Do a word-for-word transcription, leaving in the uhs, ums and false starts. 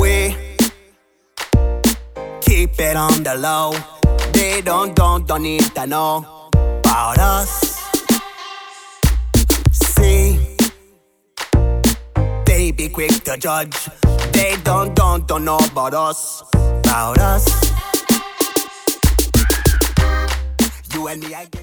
We keep it on the low. They don't, don't, don't need to know about us. See, they be quick to judge. They don't, don't, don't know about us, about us. You and me, I